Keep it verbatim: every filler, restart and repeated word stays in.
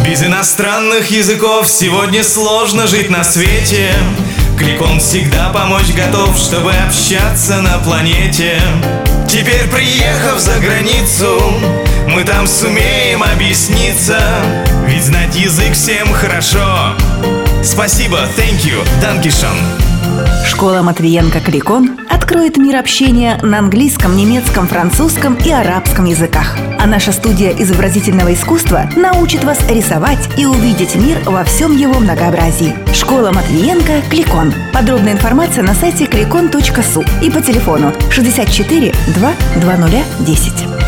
Без иностранных языков сегодня сложно жить на свете. Кликон всегда помочь готов, чтобы общаться на планете. Теперь, приехав за границу, мы там сумеем объясниться, ведь знать язык всем хорошо. Спасибо, thank you, dankeschön. Школа Матвиенко Кликон откроет мир общения на английском, немецком, французском и арабском языках. А наша студия изобразительного искусства научит вас рисовать и увидеть мир во всем его многообразии. Школа Матвиенко Кликон. Подробная информация на сайте кликон точка су и по телефону шестьдесят четыре два двадцать десять.